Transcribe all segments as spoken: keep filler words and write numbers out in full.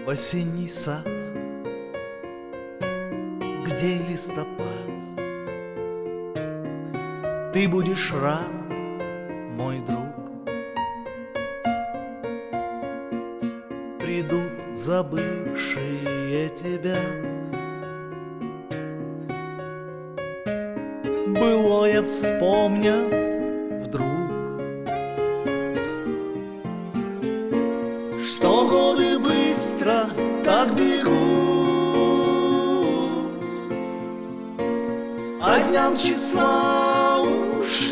осенний сад, где листопад. Ты будешь рад, мой друг. Придут забывшие тебя, былое вспомнят вдруг, что годы быстро так бегут, а дням числа уж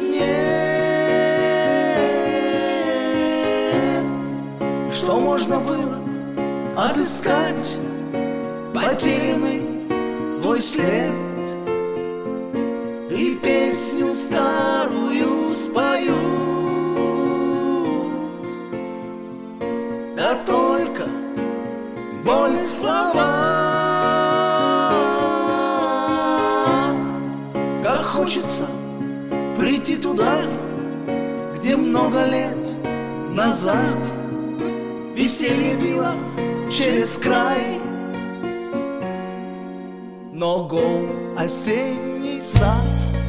нет. Что можно было отыскать потерянный твой след, и песню старую споют, да только боль в словах. Как хочется прийти туда, где много лет назад веселье било через край, но гол осенний сад.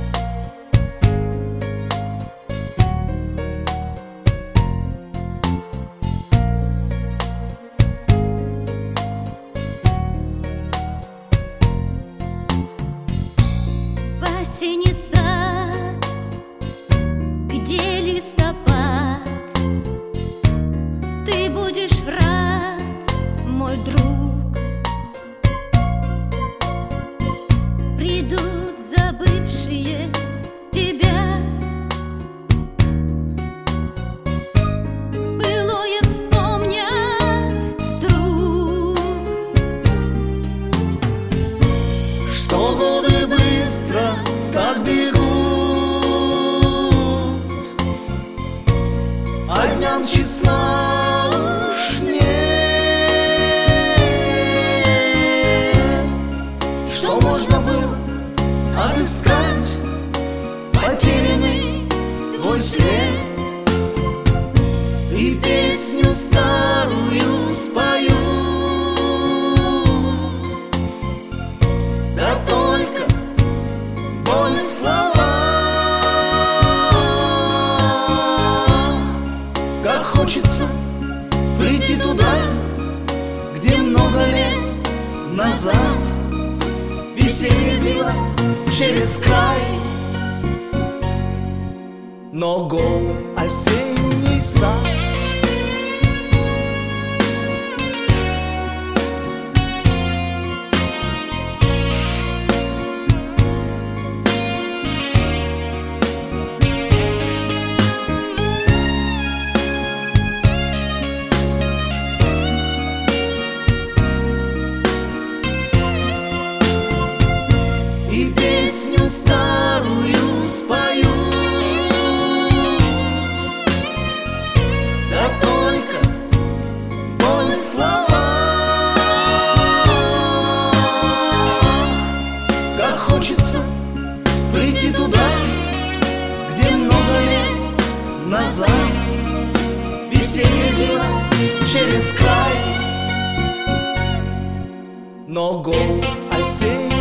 Осенний сад, где листопад, ты будешь рад, мой друг. Придут забывшие тебя, былое вспомнят вдруг, что годы быстро так бегут, а дням числа уж нет. Что можно было отыскать потерянный твой след, и песню старую споют, да только боль в словах. Как хочется прийти туда, где много лет назад веселье било через край, но гол осенний сад. И песню старую споют, да только боль в словах. Как хочется прийти туда, где много лет назад веселье било через край, но гол осенний